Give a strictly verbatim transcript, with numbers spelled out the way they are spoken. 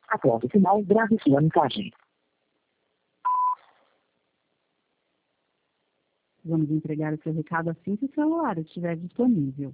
Após o sinal, grave sua mensagem. Vamos entregar o seu recado assim que o celular estiver disponível.